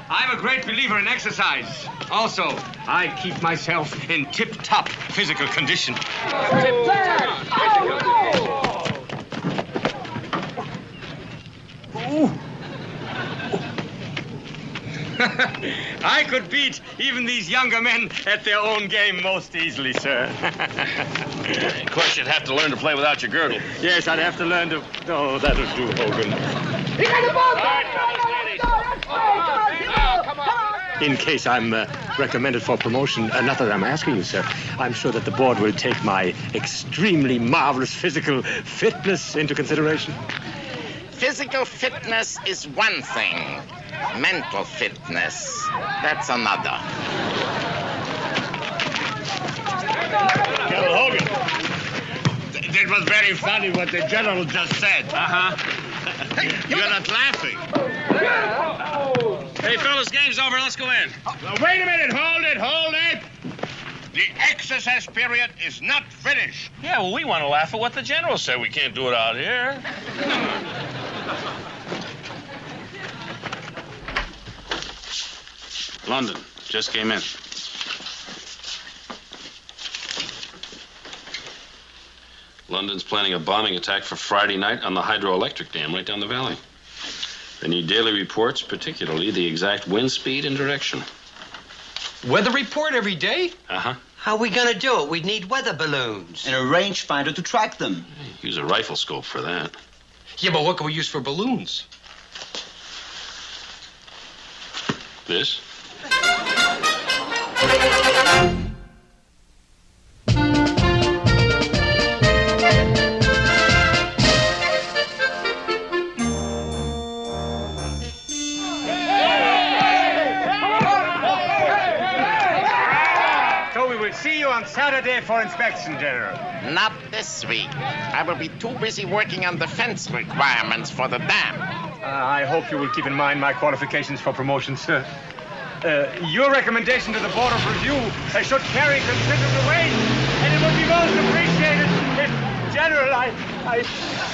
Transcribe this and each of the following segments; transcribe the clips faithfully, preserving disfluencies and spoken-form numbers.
I'm a great believer in exercise. Also, I keep myself in tip-top physical condition. Tip-top physical condition. Ooh. I could beat even these younger men at their own game most easily, sir. Of course, you'd have to learn to play without your girdle. Yes, I'd have to learn to... Oh, that'll do, Hogan. He got the ball! In case I'm uh, recommended for promotion, uh, not that I'm asking you, sir, I'm sure that the board will take my extremely marvelous physical fitness into consideration. Physical fitness is one thing. Mental fitness, that's another. General Hogan. It was very funny what the general just said. Uh-huh. You're not laughing. Hey, fellas, game's over. Let's go in. Well, wait a minute. Hold it. Hold it. The exercise period is not finished. Yeah, well, we want to laugh at what the general said. We can't do it out here. London just came in. London's planning a bombing attack for Friday night on the hydroelectric dam right down the valley. They need daily reports, particularly the exact wind speed and direction. Weather report every day? Uh-huh. How are we going to do it? We'd need weather balloons. And a rangefinder to track them. Use a rifle scope for that. Yeah, but what can we use for balloons? This? So we will see you on Saturday for inspection, General. Not this week. I will be too busy working on defense requirements for the dam. Uh, I hope you will keep in mind my qualifications for promotion, sir. Uh, your recommendation to the Board of Review uh, should carry considerable weight, and it would be most appreciated if, General, I... I...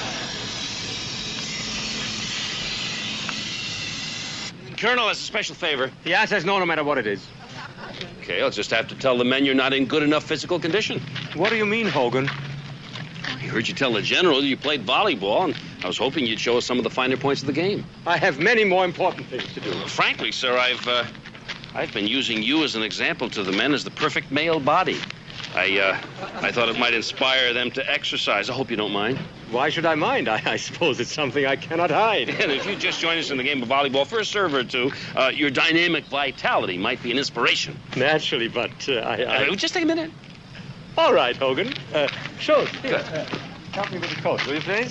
Colonel, as a special favor. The answer's no, no matter what it is. Okay, I'll just have to tell the men you're not in good enough physical condition. What do you mean, Hogan? I heard you tell the general you played volleyball, and I was hoping you'd show us some of the finer points of the game. I have many more important things to do. Frankly, sir, I've, uh, I've been using you as an example to the men as the perfect male body. I, uh, I thought it might inspire them to exercise. I hope you don't mind. Why should I mind? I, I suppose it's something I cannot hide. And if you just join us in the game of volleyball for a serve or two, uh, your dynamic vitality might be an inspiration. Naturally, but uh, I... I... Uh, just take a minute. All right, Hogan. Uh, Schultz, here, uh, help me with the coat, will you, please?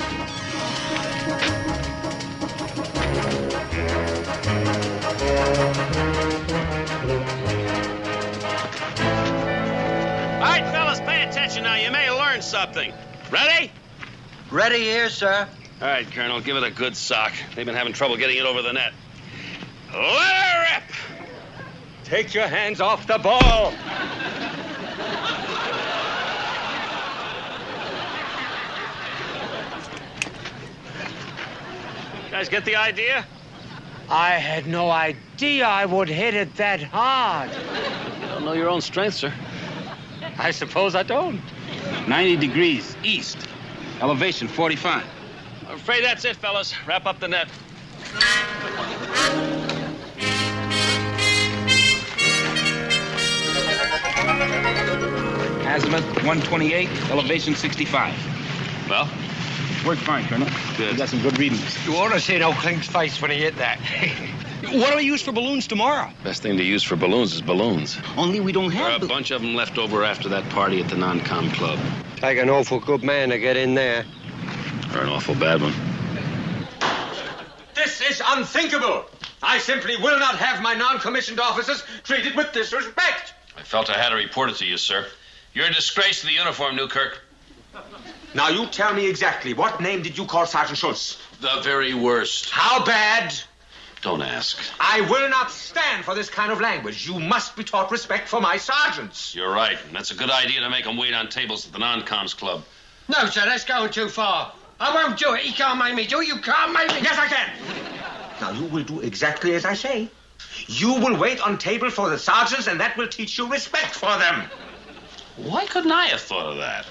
All right, fellas, pay attention now. You may learn something. Ready? Ready here, sir. All right, Colonel, give it a good sock. They've been having trouble getting it over the net. Let her rip! Take your hands off the ball. You guys get the idea? I had no idea I would hit it that hard. You don't know your own strength, sir. I suppose I don't. ninety degrees east. Elevation forty-five. I'm afraid that's it, fellas. Wrap up the net. Azimuth one twenty-eight, elevation sixty-five. Well? Worked fine, Colonel. Good. We got some good readings. You ought to see no Klink's face when he hit that. What do we use for balloons tomorrow? Best thing to use for balloons is balloons. Only we don't There are have... a bunch of them left over after that party at the non-com club. Take an awful good man to get in there. Or an awful bad one. This is unthinkable. I simply will not have my non-commissioned officers treated with disrespect. I felt I had to report it to you, sir. You're a disgrace to the uniform, Newkirk. Now, you tell me exactly, what name did you call Sergeant Schultz? The very worst. How bad? Don't ask. I will not stand for this kind of language. You must be taught respect for my sergeants. You're right. And that's a good idea to make them wait on tables at the non-coms club. No, sir, that's going too far. I won't do it. He can't make me do it. You can't make me. Yes, I can. Now, you will do exactly as I say. You will wait on table for the sergeants, and that will teach you respect for them. Why couldn't I have thought of that?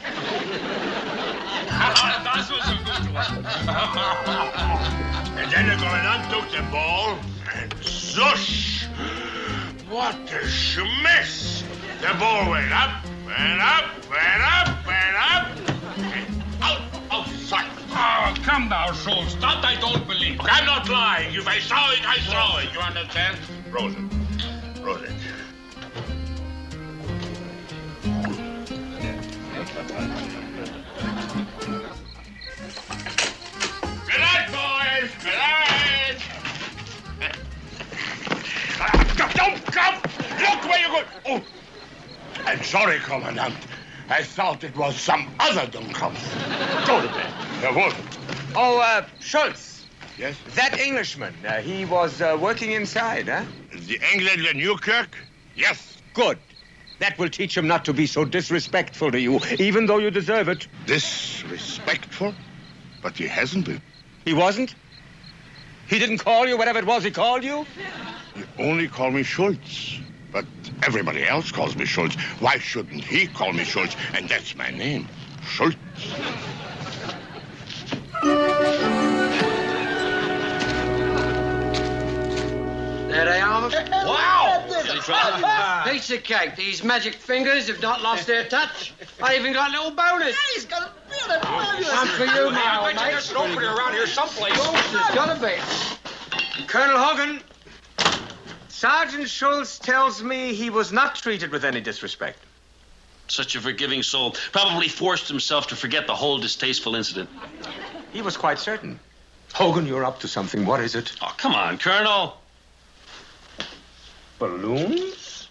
Das was a good one. And then the commandant took the ball and zush! What a schmiss! The ball went up, went up, went up, went up, and out of sight. Oh, come now, Schultz. That I don't believe. I'm not lying. If I saw it, I saw it. You understand? Rosen. Rosen. Good night, boys. Good night. Don't come. Look where you're going. Oh, I'm sorry, Commandant. I thought it was some other Dummkopf. Go to bed. Jawohl. Oh, uh, Schultz. Yes? That Englishman, uh, he was uh, working inside, huh? The Engländer Newkirk? Yes. Good. That will teach him not to be so disrespectful to you, even though you deserve it. Disrespectful? But he hasn't been. He wasn't? He didn't call you, whatever it was he called you? He only called me Schultz. But everybody else calls me Schultz. Why shouldn't he call me Schultz? And that's my name, Schultz. There they are. Wow! Did he try? Piece of cake. These magic fingers have not lost their touch. I even got a little bonus. He's got a beautiful. One for you, my old mate. There's an opening around here someplace. There's gotta be. Colonel Hogan, Sergeant Schultz tells me he was not treated with any disrespect. Such a forgiving soul. Probably forced himself to forget the whole distasteful incident. He was quite certain. Hogan, you're up to something. What is it? Oh, come on, Colonel. Balloons?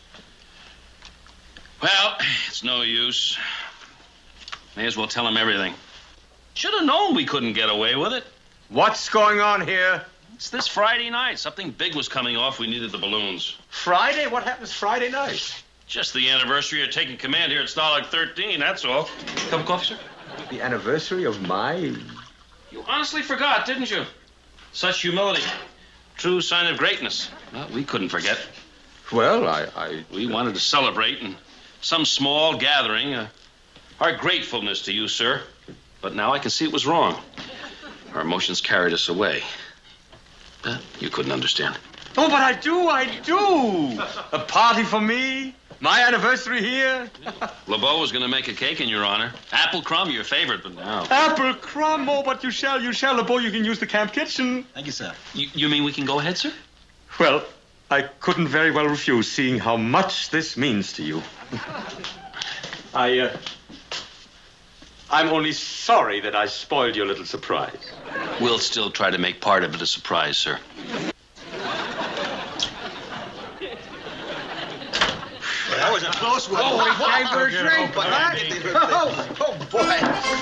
Well, it's no use. May as well tell him everything. Should have known we couldn't get away with it. What's going on here? It's this Friday night. Something big was coming off. We needed the balloons. Friday? What happens Friday night? Just the anniversary of taking command here at Stalag thirteen, that's all. Cup of coffee, sir? The anniversary of my... You honestly forgot, didn't you? Such humility. True sign of greatness. Well, we couldn't forget. Well, I... I... We wanted to celebrate in some small gathering uh, our gratefulness to you, sir. But now I can see it was wrong. Our emotions carried us away. Uh, you couldn't understand. Oh, but I do, I do. A party for me. My anniversary here. LeBeau was going to make a cake in your honor. Apple crumb, your favorite, but now. Apple crumb. Oh, but you shall, you shall. LeBeau, you can use the camp kitchen. Thank you, sir. You, you mean we can go ahead, sir? Well, I couldn't very well refuse, seeing how much this means to you. I, uh... I'm only sorry that I spoiled your little surprise. We'll still try to make part of it a surprise, sir. That was a close one. Oh, we came for a drink, but that... Oh, oh, boy.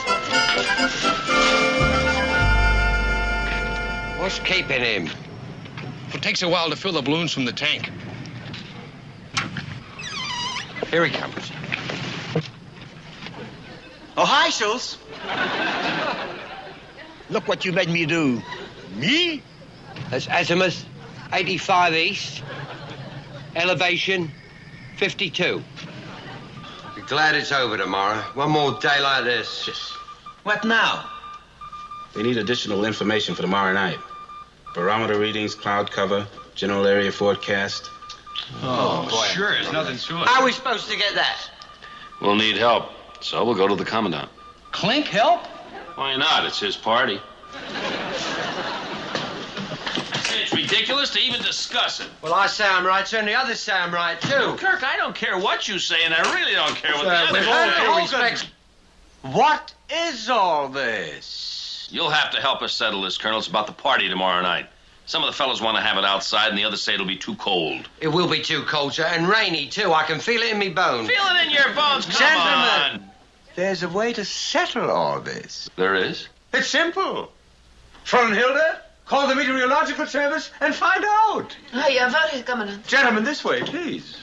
What's keeping him? It takes a while to fill the balloons from the tank. Here he comes. Oh, hi, Schultz. Look what you made me do. Me? That's azimuth, eighty-five east. Elevation, fifty-two. Be glad it's over tomorrow. One more day like this. What now? We need additional information for tomorrow night. Barometer readings, cloud cover, general area forecast. Oh, boy. Sure, there's nothing to it. How are we supposed to get that? We'll need help, so we'll go to the commandant. Clink, help? Why not? It's his party. It's ridiculous to even discuss it. Well, I say I'm right, sir, and the others say I'm right, too. Kirk, I don't care what you say, and I really don't care what Sir, the others with all due say. respect, What is all this? You'll have to help us settle this, Colonel. It's about the party tomorrow night. Some of the fellows want to have it outside, and the others say it'll be too cold. it will be too cold, sir, and rainy, too. I can feel it in me bones. Feel it in your bones, come Gentlemen. on. There's a way to settle all this. There is? It's simple. Frauenhilde, call the meteorological service and find out. Ah, jawohl, Commandant. Gentlemen, this way, please.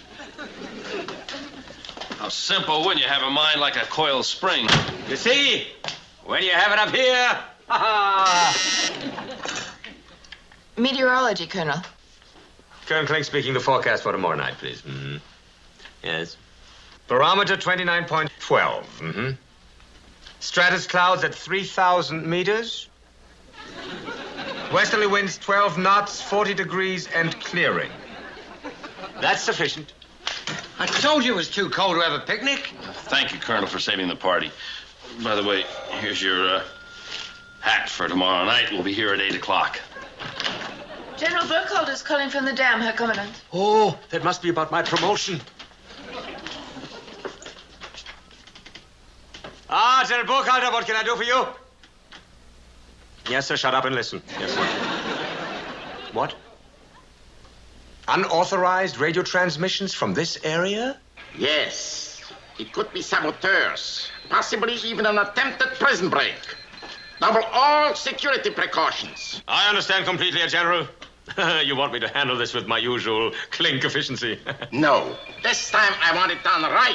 How simple wouldn't you have a mind like a coiled spring? You see, when you have it up here, ha ha. Meteorology, Colonel. Colonel Klink speaking. The forecast for tomorrow night, please. Mm-hmm. Yes. Barometer twenty-nine point one two. Mm-hmm. Stratus clouds at three thousand meters. Westerly winds twelve knots, forty degrees, and clearing. That's sufficient. I told you it was too cold to have a picnic. Thank you, Colonel, for saving the party. By the way, here's your uh, hat for tomorrow night. We'll be here at eight o'clock. General Burkholder's calling from the dam, Herr Commandant. Oh, that must be about my promotion. Ah, General Burkholder, what can I do for you? Yes, sir, shut up and listen. Yes, sir. What? Unauthorized radio transmissions from this area? Yes. It could be saboteurs. Possibly even an attempted prison break. Double all security precautions. I understand completely, General. You want me to handle this with my usual Klink efficiency? No. This time I want it done right.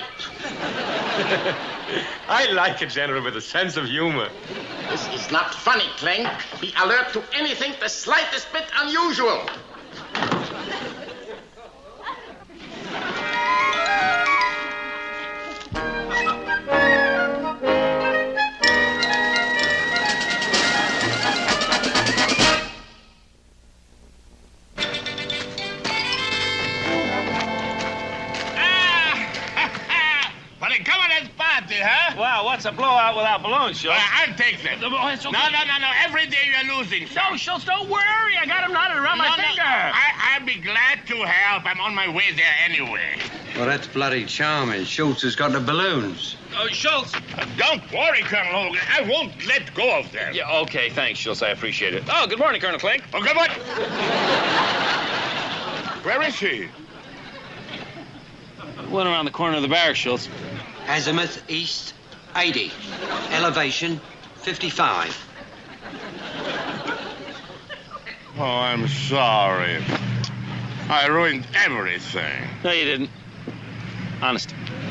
I like a general with a sense of humor. This is not funny, Klink. Be alert to anything the slightest bit unusual. Wow, what's a blowout without balloons, Schultz? Uh, I'll take that. No, it's okay. no, no, no, no. Every day you're losing. Son. No, Schultz, don't worry. I got him knotted around no, my no, finger. I, I'll be glad to help. I'm on my way there anyway. Well, that's bloody charming. Schultz has got the balloons. Oh, Schultz. Uh, don't worry, Colonel Hogan. I won't let go of them. Yeah, okay, thanks, Schultz. I appreciate it. Oh, good morning, Colonel Klink. Oh, good morning. Where is he? Went around the corner of the barracks, Schultz. Azimuth east eighty. Elevation fifty-five. Oh, I'm sorry. I ruined everything. No, you didn't. Honest.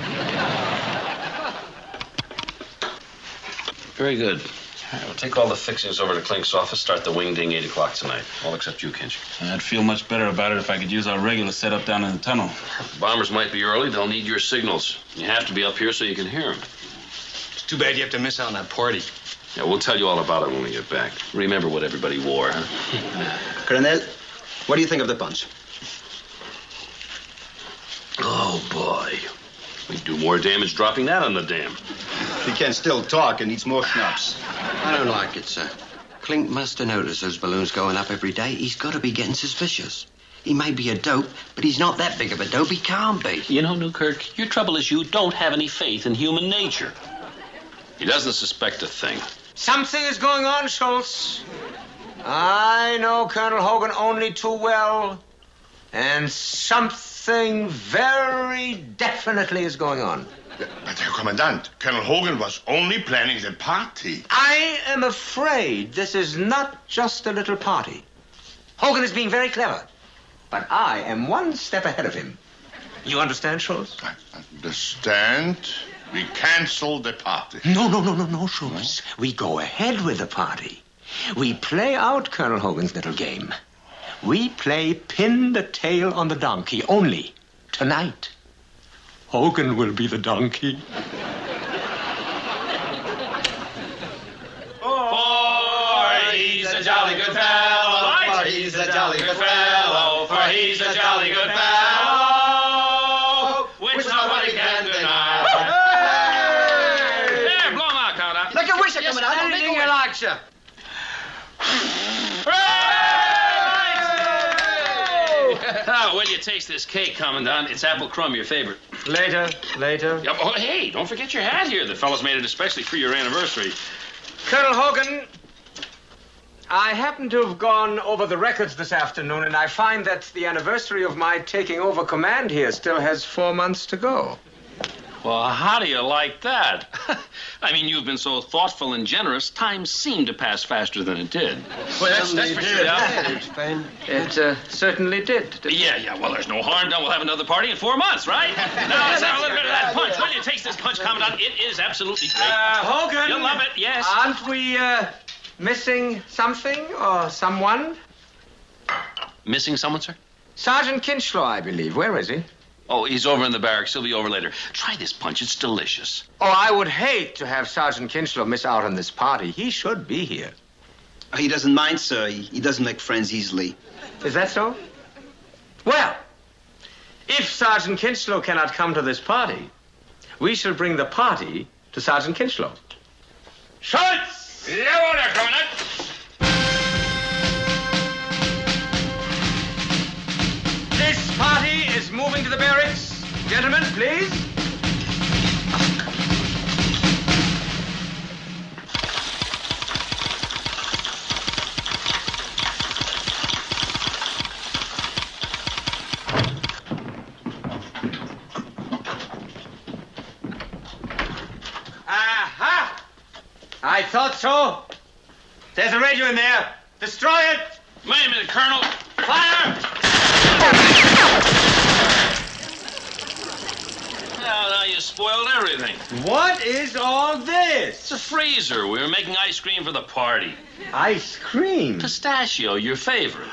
Very good. All right, we'll take all the fixings over to Klink's office, start the wing-ding eight o'clock tonight. All except you, Kinch. I'd feel much better about it if I could use our regular setup down in the tunnel. Bombers might be early. They'll need your signals. You have to be up here so you can hear them. It's too bad you have to miss out on that party. Yeah, we'll tell you all about it when we get back. Remember what everybody wore, huh? Colonel, what do you think of the punch? Oh, boy. We'd do more damage dropping that on the dam. He can still talk and needs more schnapps. I don't like it, sir. Klink must have noticed those balloons going up every day. He's got to be getting suspicious. He may be a dope, but he's not that big of a dope. He can't be. You know, Newkirk, your trouble is you don't have any faith in human nature. He doesn't suspect a thing. Something is going on, Schultz. I know Colonel Hogan only too well. And something very definitely is going on. But, Herr Commandant, Colonel Hogan was only planning the party. I am afraid this is not just a little party. Hogan is being very clever, but I am one step ahead of him. You understand, Schultz? I understand. We cancel the party. No, no, no, no, no, Schultz. No? We go ahead with the party. We play out Colonel Hogan's little game. We play pin the tail on the donkey only tonight. Hogan will be the donkey. For he's a jolly good fellow. For he's a jolly good fellow. For he's a jolly good fellow. Which nobody can deny. Hey! There, blow him out, Count. Make a wish, Commandant. Anything you like, sir. Now, when you taste this cake, Commandant, it's apple crumb, your favorite. Later, later. Yeah, oh, hey, don't forget your hat here. The fellas made it especially for your anniversary. Colonel Hogan, I happen to have gone over the records this afternoon, and I find that the anniversary of my taking over command here still has four months to go. Well, how do you like that? I mean, you've been so thoughtful and generous, time seemed to pass faster than it did. Well, that's, that's for sure. Yeah. It uh, certainly did. Yeah, yeah, well, there's no harm done. We'll have another party in four months, right? Now, let's have a little bit of that punch. Will you taste this punch, Commandant? It is absolutely great. Uh, Hogan. You'll love it, yes. Aren't we uh, missing something or someone? Missing someone, sir? Sergeant Kinchlow, I believe. Where is he? Oh, he's over in the barracks. He'll be over later. Try this punch. It's delicious. Oh, I would hate to have Sergeant Kinchlow miss out on this party. He should be here. He doesn't mind, sir. He, he doesn't make friends easily. Is that so? Well, if Sergeant Kinchlow cannot come to this party, we shall bring the party to Sergeant Kinchlow. Schultz! Jawohl, Commandant. This party is moving to the barracks. Gentlemen, please. Aha! I thought so. There's a radio in there. Destroy it. Wait a minute, Colonel. Fire! Now, now you spoiled everything. What is all this? It's a freezer. We were making ice cream for the party. Ice cream? Pistachio, your favorite.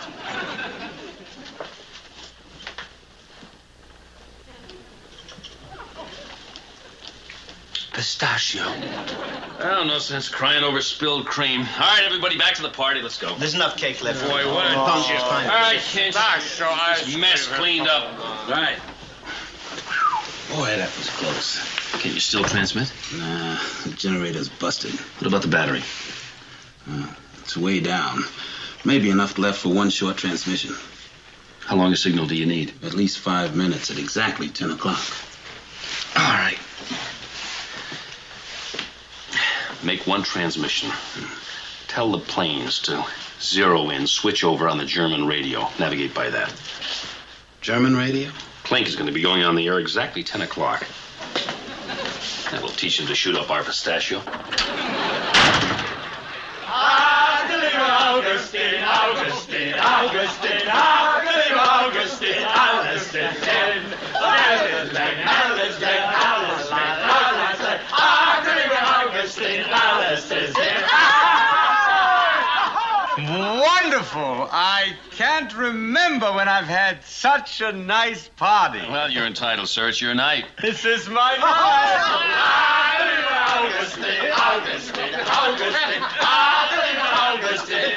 Pistachio. Oh, no sense crying over spilled cream. All right, everybody, back to the party. Let's go. There's enough cake left. Boy, what a Oh, punch. fine. All right, kids. Pistachio ice This mess cream. cleaned up. All right. Boy, that was close. Can you still transmit? Nah, the generator's busted. What about the battery? Uh, it's way down. Maybe enough left for one short transmission. How long a signal do you need? At least five minutes at exactly ten o'clock. All right. Make one transmission. Tell the planes to zero in, switch over on the German radio. Navigate by that. German radio? Plink is going to be going on the air exactly ten o'clock. That will teach him to shoot up our pistachio. Augustine, Augustine, Augustine, Augustine, Augustine, Augustine, Wonderful. I can't remember when I've had such a nice party. Well, you're entitled, sir. It's your night. This is my night. Augustine, Augustine, Augustine, Augustine,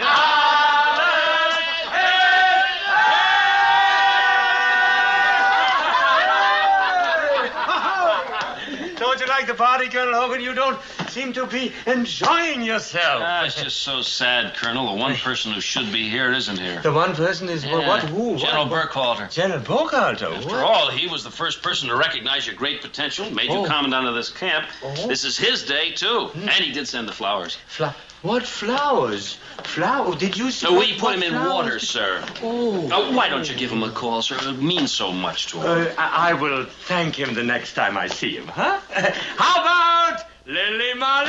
Don't you like the party, Colonel Hogan? You don't seem to be enjoying yourself. Ah, it's just so sad, Colonel. The one person who should be here isn't here. The one person is Yeah, what? Who? General what? Burkhalter. General Burkhalter. After What? all, he was the first person to recognize your great potential, made you Oh. commandant of this camp. Oh. This is his day, too. And he did send the flowers. Fla- what flowers? Flower? Did you see? So we what- put what him in flowers? water, sir. Oh. Oh, why don't you give him a call, sir? It means so much to him. Uh, I-, I will thank him the next time I see him, huh? How about Lily Marley?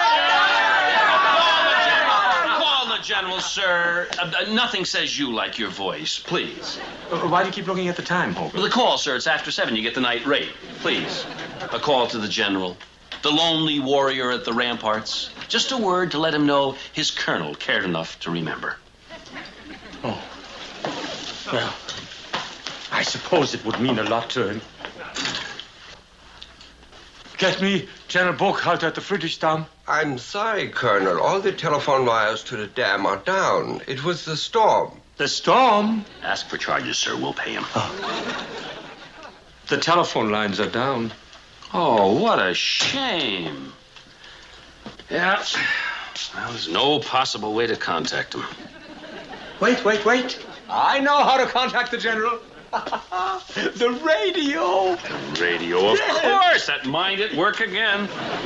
Call the general, sir. Uh, uh, nothing says you like your voice. Please. Uh, why do you keep looking at the time, Hogan? Well, the call, sir. It's after seven. You get the night rate. Please. A call to the general. The lonely warrior at the ramparts. Just a word to let him know his colonel cared enough to remember. Oh. Well, I suppose it would mean a lot to him. Get me General Burkhalter at the Friedrichsdam. I'm sorry, Colonel. All the telephone wires to the dam are down. It was the storm. The storm? Ask for charges, sir. We'll pay him. Oh. The telephone lines are down. Oh, what a shame. Yeah. Well, there's no possible way to contact him. Wait, wait, wait. I know how to contact the general. The radio. The radio, of Yes. course. That mind at work again.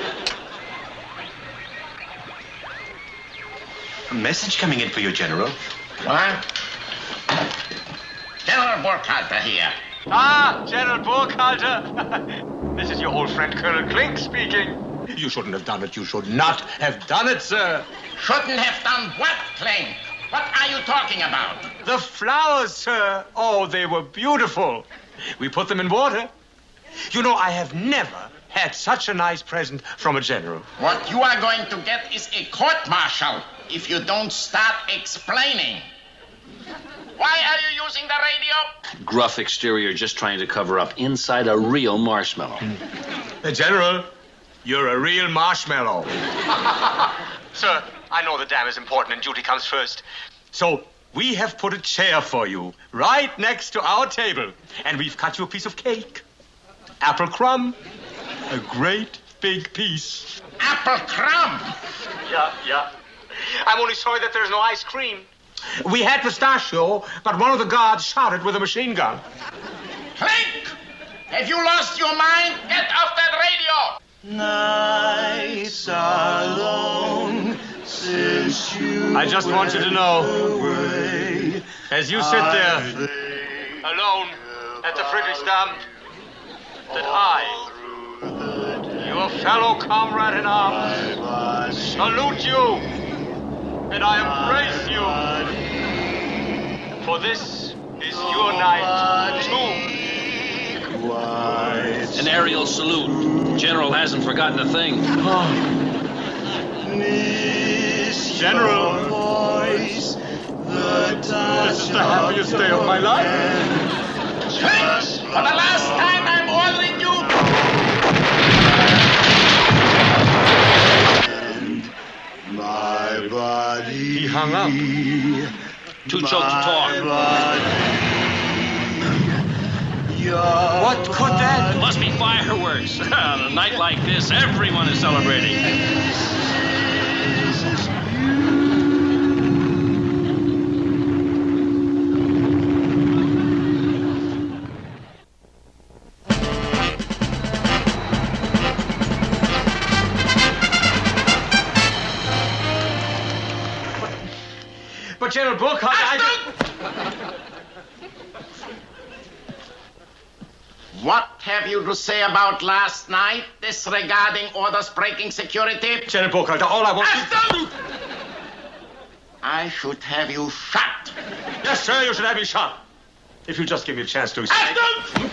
A message coming in for you, General. What? General Burkhalter here. Ah, General Burkhalter. This is your old friend Colonel Klink speaking. You shouldn't have done it. You should not have done it, sir. Shouldn't have done what, Klink? What are you talking about? The flowers, sir. Oh, they were beautiful. We put them in water. You know, I have never had such a nice present from a general. What you are going to get is a court-martial if you don't start explaining. Why are you using the radio? Gruff exterior, just trying to cover up. Inside, a real marshmallow. Uh, General, you're a real marshmallow. Sir, I know the dam is important and duty comes first. So we have put a chair for you right next to our table. And we've cut you a piece of cake. Apple crumb. A great big piece. Apple crumb? Yeah, yeah. I'm only sorry that there's no ice cream. We had pistachio, but one of the guards shot it with a machine gun. Clink! Have you lost your mind? Get off that radio! Nights are long since you I just want you to know, away. as you sit there alone at the Friedrichsdam, that I, your fellow comrade in arms, salute you, and I embrace you. For this is your night, too. An aerial salute. The general hasn't forgotten a thing. General, Voice, the this is the happiest day of my life. Clink! For the last time, I'm ordering you. My body. He hung up. Too choked to talk. What could that? Must be fireworks. On a night like this, everyone is celebrating. But General Burkhardt, I... What have you to say about last night, disregarding orders breaking security? General Burkhardt, all I want... Aston! I should have you shot. Yes, sir, you should have me shot. If you just give me a chance to... Aston!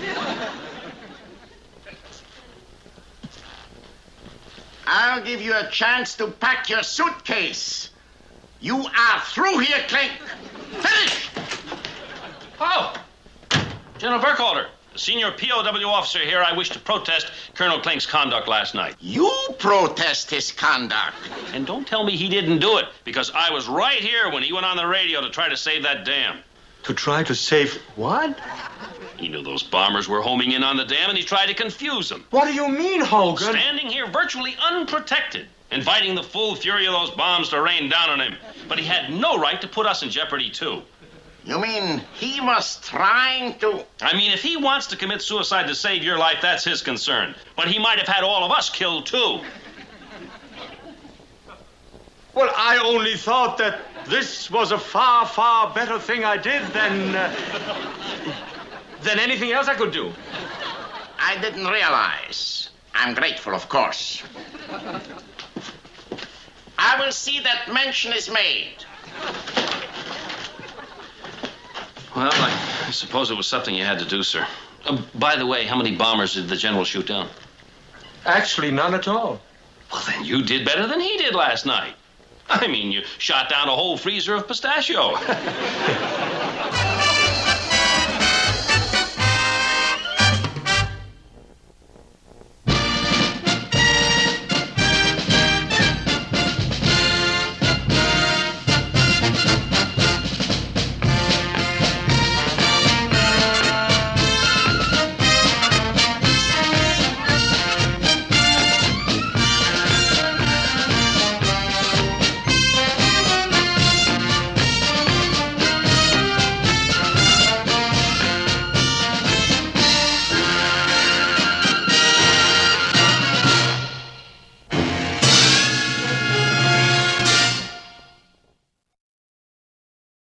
I'll give you a chance to pack your suitcase. You are through here, Clink. Finish! Oh! General Burkhalter, the senior P O W officer here, I wish to protest Colonel Klink's conduct last night. You protest his conduct. And don't tell me he didn't do it, because I was right here when he went on the radio to try to save that dam. To try to save what? He knew those bombers were homing in on the dam, and he tried to confuse them. What do you mean, Hogan? Standing here virtually unprotected, inviting the full fury of those bombs to rain down on him. But he had no right to put us in jeopardy, too. You mean he was trying to... I mean, if he wants to commit suicide to save your life, that's his concern. But he might have had all of us killed, too. Well, I only thought that this was a far, far better thing I did than... Uh, than anything else I could do. I didn't realize. I'm grateful, of course. I will see that mention is made. Well, I, I suppose it was something you had to do, sir. Uh, by the way, how many bombers did the general shoot down? Actually, none at all. Well, then you did better than he did last night. I mean, you shot down a whole freezer of pistachio.